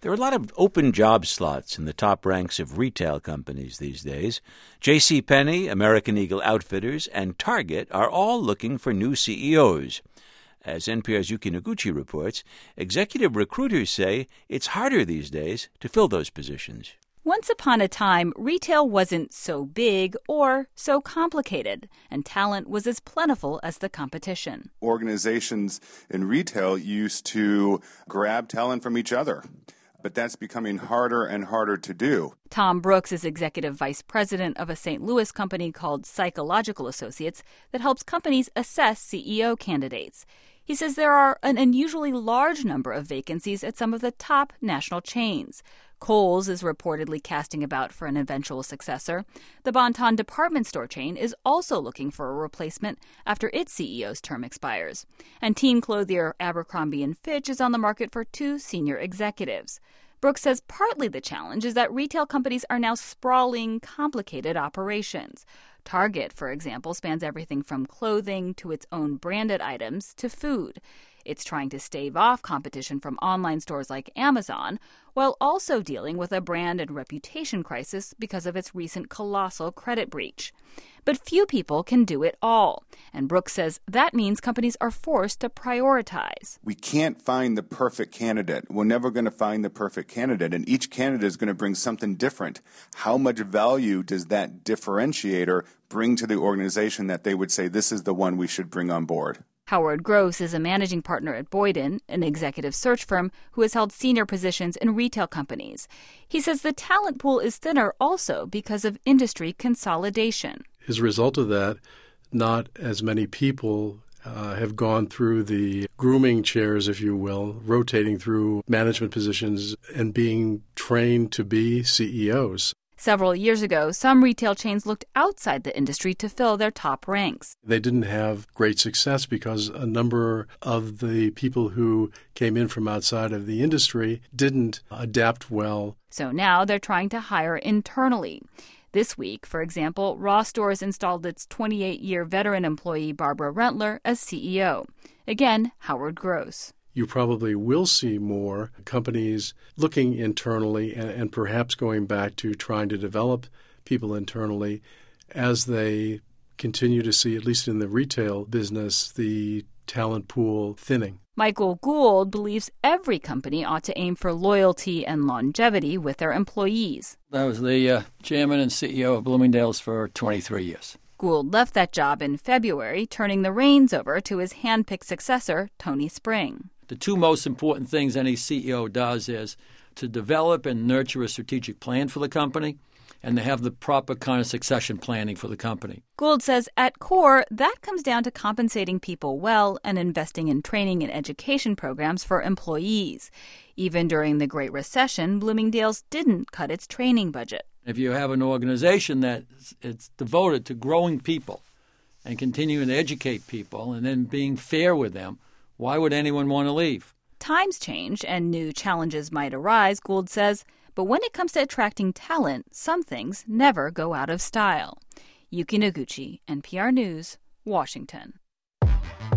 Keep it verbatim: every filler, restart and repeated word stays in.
There are a lot of open job slots in the top ranks of retail companies these days. J C. Penney, American Eagle Outfitters, and Target are all looking for new C E Os. As N P R's Yuki Noguchi reports, executive recruiters say it's harder these days to fill those positions. Once upon a time, retail wasn't so big or so complicated, and talent was as plentiful as the competition. Organizations in retail used to grab talent from each other, but that's becoming harder and harder to do. Tom Brooks is executive vice president of a Saint Louis company called Psychological Associates that helps companies assess C E O candidates. He says there are an unusually large number of vacancies at some of the top national chains. Kohl's is reportedly casting about for an eventual successor. The Bon-Ton department store chain is also looking for a replacement after its C E O's term expires. And teen clothier Abercrombie and Fitch is on the market for two senior executives. Brooks says partly the challenge is that retail companies are now sprawling, complicated operations. Target, for example, spans everything from clothing to its own branded items to food. It's trying to stave off competition from online stores like Amazon, while also dealing with a brand and reputation crisis because of its recent colossal credit breach. But few people can do it all, and Brooks says that means companies are forced to prioritize. We can't find the perfect candidate. We're never going to find the perfect candidate, and each candidate is going to bring something different. How much value does that differentiator bring to the organization that they would say this is the one we should bring on board? Howard Gross is a managing partner at Boyden, an executive search firm who has held senior positions in retail companies. He says the talent pool is thinner also because of industry consolidation. As a result of that, not as many people uh, have gone through the grooming chairs, if you will, rotating through management positions and being trained to be C E Os. Several years ago, some retail chains looked outside the industry to fill their top ranks. They didn't have great success because a number of the people who came in from outside of the industry didn't adapt well. So now they're trying to hire internally. This week, for example, Ross Stores installed its twenty-eight-year veteran employee Barbara Rentler as C E O. Again, Howard Gross. You probably will see more companies looking internally and, and perhaps going back to trying to develop people internally as they continue to see, at least in the retail business, the talent pool thinning. Michael Gould believes every company ought to aim for loyalty and longevity with their employees. I was the uh, chairman and C E O of Bloomingdale's for twenty-three years. Gould left that job in February, turning the reins over to his hand-picked successor, Tony Spring. The two most important things any C E O does is to develop and nurture a strategic plan for the company and to have the proper kind of succession planning for the company. Gould says at core, that comes down to compensating people well and investing in training and education programs for employees. Even during the Great Recession, Bloomingdale's didn't cut its training budget. If you have an organization that it's devoted to growing people and continuing to educate people and then being fair with them, why would anyone want to leave? Times change and new challenges might arise, Gould says, but when it comes to attracting talent, some things never go out of style. Yuki Noguchi, N P R News, Washington.